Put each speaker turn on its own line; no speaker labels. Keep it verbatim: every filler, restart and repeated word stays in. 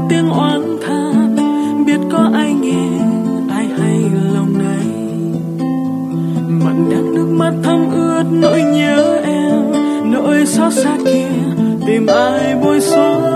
tiếng oán than, biết có ai nghe, ai hay lòng này. Mặn đắng nước mắt thấm ướt nỗi nhớ em, nỗi xót xa kia tìm ai bối xóa.